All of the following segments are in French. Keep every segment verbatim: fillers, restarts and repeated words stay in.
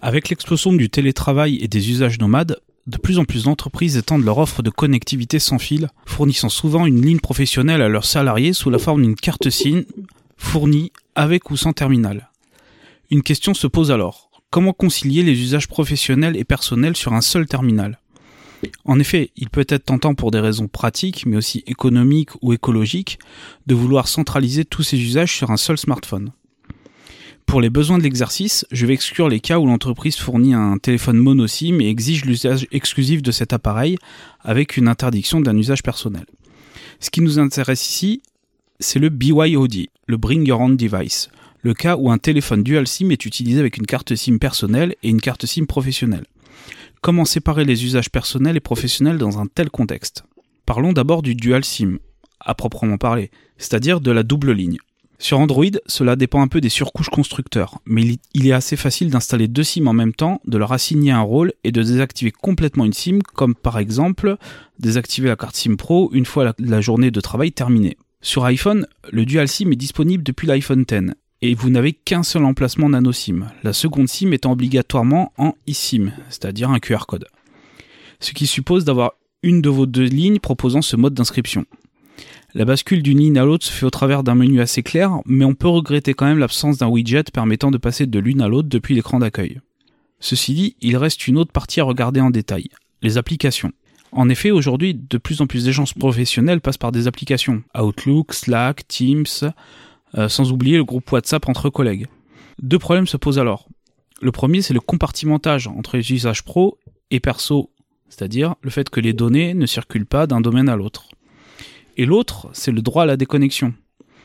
Avec l'explosion du télétravail et des usages nomades, de plus en plus d'entreprises étendent leur offre de connectivité sans fil, fournissant souvent une ligne professionnelle à leurs salariés sous la forme d'une carte SIM fournie avec ou sans terminal. Une question se pose alors. Comment concilier les usages professionnels et personnels sur un seul terminal ? En effet, il peut être tentant pour des raisons pratiques, mais aussi économiques ou écologiques, de vouloir centraliser tous ces usages sur un seul smartphone. Pour les besoins de l'exercice, je vais exclure les cas où l'entreprise fournit un téléphone mono SIM et exige l'usage exclusif de cet appareil avec une interdiction d'un usage personnel. Ce qui nous intéresse ici, c'est le B Y O D, le Bring Your Own Device, le cas où un téléphone dual SIM est utilisé avec une carte SIM personnelle et une carte SIM professionnelle. Comment séparer les usages personnels et professionnels dans un tel contexte ? Parlons d'abord du dual SIM, à proprement parler, c'est-à-dire de la double ligne. Sur Android, cela dépend un peu des surcouches constructeurs, mais il est assez facile d'installer deux SIM en même temps, de leur assigner un rôle et de désactiver complètement une SIM, comme par exemple désactiver la carte SIM Pro une fois la, la journée de travail terminée. Sur iPhone, le dual SIM est disponible depuis l'iPhone dix, et vous n'avez qu'un seul emplacement nano SIM, la seconde SIM étant obligatoirement en eSIM, c'est-à-dire un Q R code. Ce qui suppose d'avoir une de vos deux lignes proposant ce mode d'inscription. La bascule d'une ligne à l'autre se fait au travers d'un menu assez clair, mais on peut regretter quand même l'absence d'un widget permettant de passer de l'une à l'autre depuis l'écran d'accueil. Ceci dit, il reste une autre partie à regarder en détail, les applications. En effet, aujourd'hui, de plus en plus d'échanges professionnels passent par des applications, Outlook, Slack, Teams, euh, sans oublier le groupe WhatsApp entre collègues. Deux problèmes se posent alors. Le premier, c'est le compartimentage entre les usages pro et perso, c'est-à-dire le fait que les données ne circulent pas d'un domaine à l'autre. Et l'autre, c'est le droit à la déconnexion.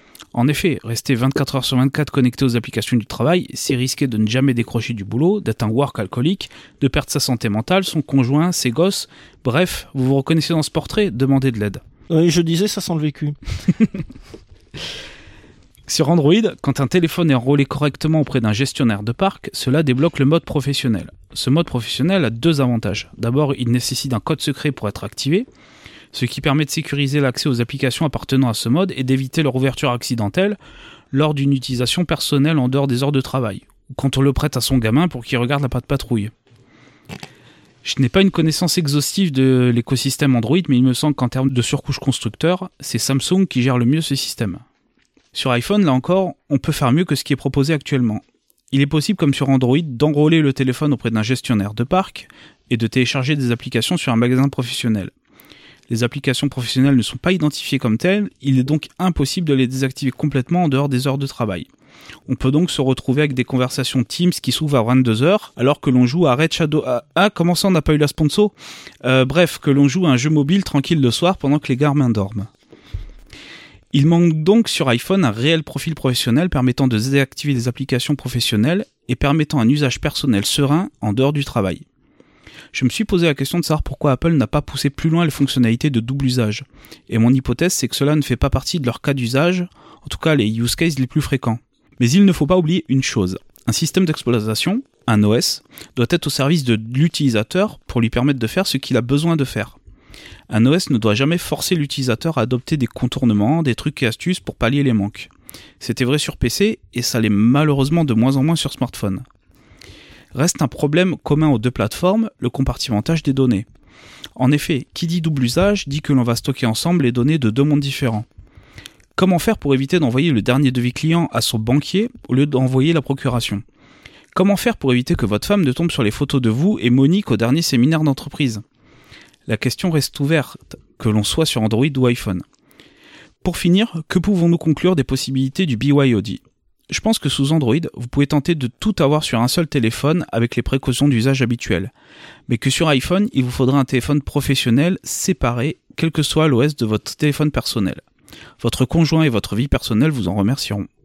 En effet, rester vingt-quatre heures sur vingt-quatre connecté aux applications du travail, c'est risquer de ne jamais décrocher du boulot, d'être un work alcoolique, de perdre sa santé mentale, son conjoint, ses gosses. Bref, vous vous reconnaissez dans ce portrait, demandez de l'aide. Oui, je disais, ça sent le vécu. Sur Android, quand un téléphone est enrôlé correctement auprès d'un gestionnaire de parc, cela débloque le mode professionnel. Ce mode professionnel a deux avantages. D'abord, il nécessite un code secret pour être activé, ce qui permet de sécuriser l'accès aux applications appartenant à ce mode et d'éviter leur ouverture accidentelle lors d'une utilisation personnelle en dehors des heures de travail, ou quand on le prête à son gamin pour qu'il regarde la patte patrouille. Je n'ai pas une connaissance exhaustive de l'écosystème Android, mais il me semble qu'en termes de surcouche constructeur, c'est Samsung qui gère le mieux ce système. Sur iPhone, là encore, on peut faire mieux que ce qui est proposé actuellement. Il est possible, comme sur Android, d'enrôler le téléphone auprès d'un gestionnaire de parc et de télécharger des applications sur un magasin professionnel. Les applications professionnelles ne sont pas identifiées comme telles, il est donc impossible de les désactiver complètement en dehors des heures de travail. On peut donc se retrouver avec des conversations Teams qui s'ouvrent à vingt-deux heures, alors que l'on joue à Red Shadow... Ah, comment ça on n'a pas eu la sponsor euh, Bref, que l'on joue à un jeu mobile tranquille le soir pendant que les gamins dorment. Il manque donc sur iPhone un réel profil professionnel permettant de désactiver les applications professionnelles et permettant un usage personnel serein en dehors du travail. Je me suis posé la question de savoir pourquoi Apple n'a pas poussé plus loin les fonctionnalités de double usage. Et mon hypothèse, c'est que cela ne fait pas partie de leur cas d'usage, en tout cas les use cases les plus fréquents. Mais il ne faut pas oublier une chose. Un système d'exploitation, un O S, doit être au service de l'utilisateur pour lui permettre de faire ce qu'il a besoin de faire. Un O S ne doit jamais forcer l'utilisateur à adopter des contournements, des trucs et astuces pour pallier les manques. C'était vrai sur P C et ça l'est malheureusement de moins en moins sur smartphone. Reste un problème commun aux deux plateformes, le compartimentage des données. En effet, qui dit double usage dit que l'on va stocker ensemble les données de deux mondes différents. Comment faire pour éviter d'envoyer le dernier devis client à son banquier au lieu d'envoyer la procuration ? Comment faire pour éviter que votre femme ne tombe sur les photos de vous et Monique au dernier séminaire d'entreprise ? La question reste ouverte, que l'on soit sur Android ou iPhone. Pour finir, que pouvons-nous conclure des possibilités du B Y O D ? Je pense que sous Android, vous pouvez tenter de tout avoir sur un seul téléphone avec les précautions d'usage habituelles. Mais que sur iPhone, il vous faudra un téléphone professionnel séparé, quel que soit l'O S de votre téléphone personnel. Votre conjoint et votre vie personnelle vous en remercieront.